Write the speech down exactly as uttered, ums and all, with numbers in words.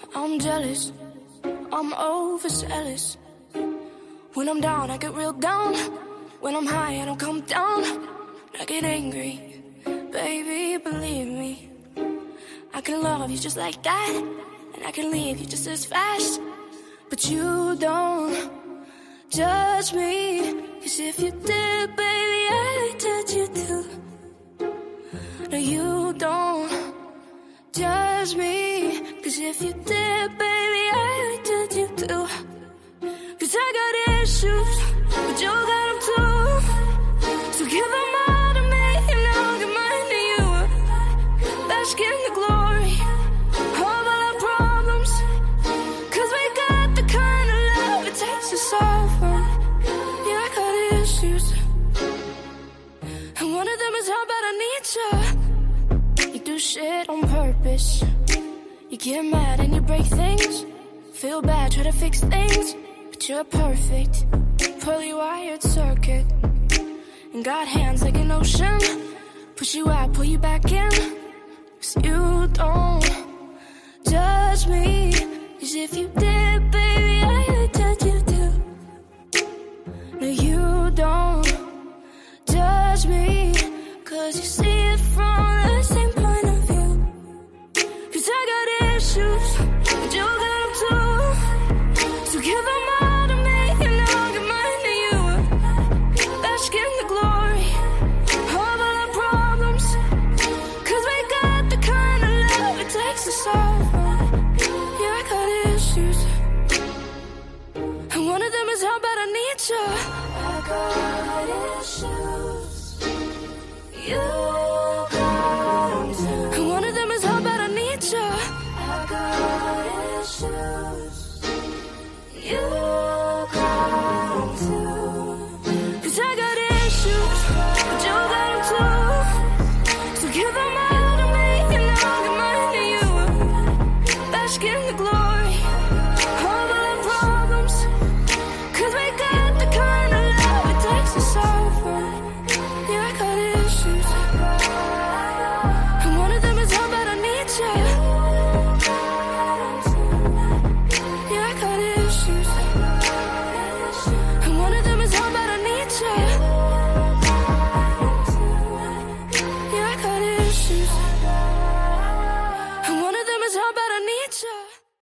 I'm jealous, I'm overzealous. When I'm down, I get real down. When I'm high, I don't come down. I get angry, baby, believe me. I can love you just like that, and I can leave you just as fast. But you don't judge me, 'cause if you did, baby, I'd judge you too. No, you don't judge me, 'cause if you did, baby, I'd judge you too. 'Cause I got issues, but you got them too. So give them all to me, and I'll give mine to you. Bask in the glory of all our problems, 'cause we got the kind of love it takes to solve them. Yeah, I got issues, and one of them is how bad I need you. You do shit on purpose. You get mad and you break things. Feel bad, try to fix things, but you're perfect. Pearly wired circuit, and got hands like an ocean. Push you out, pull you back in. 'Cause you don't judge me, 'cause if you did, baby, I'd judge you too. No, you don't judge me, 'cause you see